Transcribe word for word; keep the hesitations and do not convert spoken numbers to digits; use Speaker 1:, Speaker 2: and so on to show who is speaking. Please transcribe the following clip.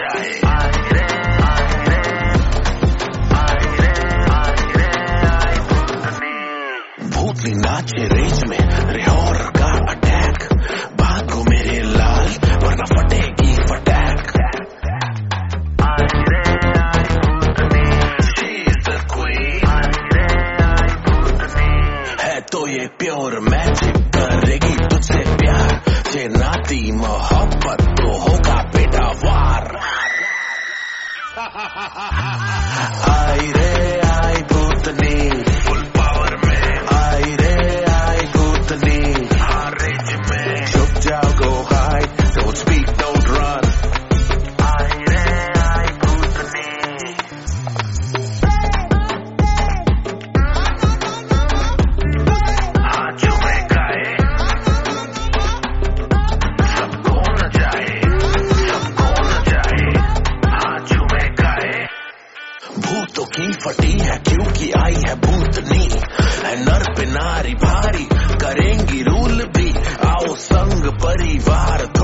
Speaker 1: जाए। भूतनी नाचे रेंज में रिहौर का अटैक, भागो मेरे लाल वरना फटेगी फटैक। है तो ये प्योर मैजिक, करेगी तुझसे प्यार, ये नाती मोहब्बत तो होगा बेटा वार। आई रे आई भूतनी फुल पावर में, आई रे आई भूतनी हर रेंज में। छुप जाओ go hide, don't speak don't run. आई रे आई भूतनी। हाँ चुमे खाए सबको न जाए, सबको न जाए। हाँ चुमे खाए। भूतों की फटी है क्योंकि आई है भूतनी, है नर पे नारी भारी, करेंगी रूल भी, आओ संग परिवार।